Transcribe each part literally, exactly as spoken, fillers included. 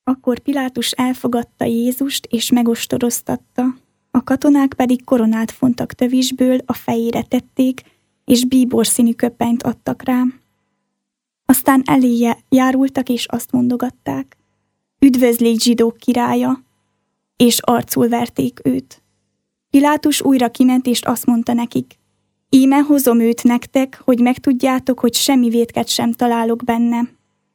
Akkor Pilátus elfogadta Jézust és megostoroztatta, a katonák pedig koronát fontak tövisből, a fejére tették, és bíborszínű köpenyt adtak rá. Aztán eléje járultak, és azt mondogatták: Üdvözlégy zsidók királya! És arcul verték őt. Pilátus újra kiment, és azt mondta nekik: Íme hozom őt nektek, hogy megtudjátok, hogy semmi vétket sem találok benne.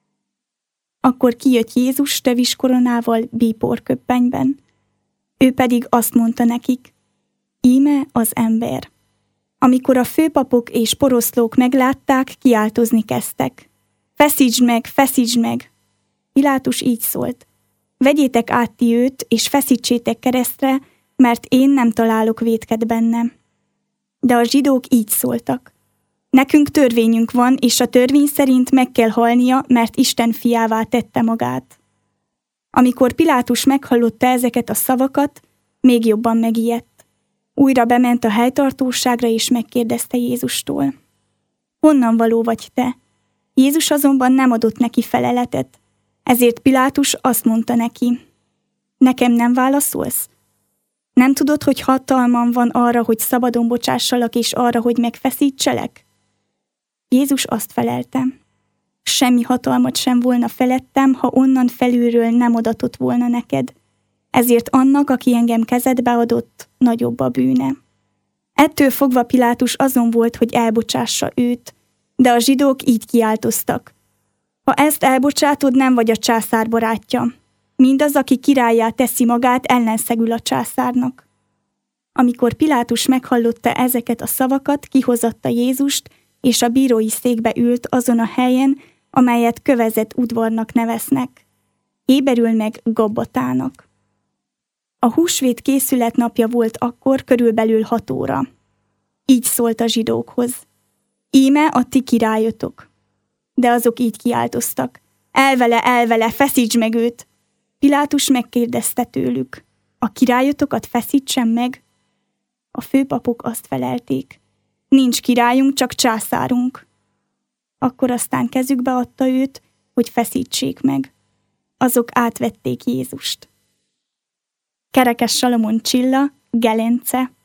Akkor kijött Jézus tövis koronával bíborköppenyben. Ő pedig azt mondta nekik: Íme az ember. Amikor a főpapok és poroszlók meglátták, kiáltozni kezdtek: Feszítsd meg, feszítsd meg! Pilátus így szólt: Vegyétek át ti őt, és feszítsétek keresztre, mert én nem találok vétket benne. De a zsidók így szóltak: Nekünk törvényünk van, és a törvény szerint meg kell halnia, mert Isten fiává tette magát. Amikor Pilátus meghallotta ezeket a szavakat, még jobban megijedt. Újra bement a helytartóságra, és megkérdezte Jézustól: Honnan való vagy te? Jézus azonban nem adott neki feleletet, ezért Pilátus azt mondta neki: Nekem nem válaszolsz? Nem tudod, hogy hatalmam van arra, hogy szabadon bocsássalak, és arra, hogy megfeszítselek? Jézus azt felelte: Semmi hatalmat sem volna felettem, ha onnan felülről nem adatott volna neked. Ezért annak, aki engem kezedbe adott, nagyobb a bűne. Ettől fogva Pilátus azon volt, hogy elbocsássa őt, de a zsidók így kiáltoztak: Ha ezt elbocsátod, nem vagy a császár barátja. Mindaz, aki királlyá teszi magát, ellenszegül a császárnak. Amikor Pilátus meghallotta ezeket a szavakat, kihozatta Jézust, és a bírói székbe ült azon a helyen, amelyet kövezett udvarnak neveznek. Héberül meg Gabbatának. A húsvét készületnapja volt akkor, körülbelül hat óra. Így szólt a zsidókhoz: Íme a ti királyotok. De azok így kiáltoztak: Elvele, elvele, feszíts meg őt! Pilátus megkérdezte tőlük: A királyotokat feszítsem meg? A főpapok azt felelték: Nincs királyunk, csak császárunk. Akkor aztán kezükbe adta őt, hogy feszítsék meg. Azok átvették Jézust. Kerekes Salomon Csilla, Gelence.